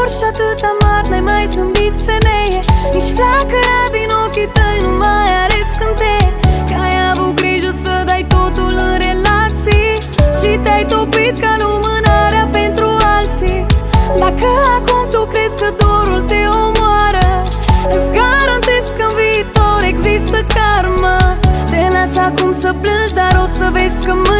și atât amar, n-ai mai zâmbit, femeie. Nici flacăra din ochii tăi nu mai are scânteie. Că ai avut grijă să dai totul în relații și te-ai topit ca lumânarea pentru alții. Dacă acum tu crezi că dorul te omoară, îți garantez că în viitor există karma. Te las acum să plângi, dar o să vezi că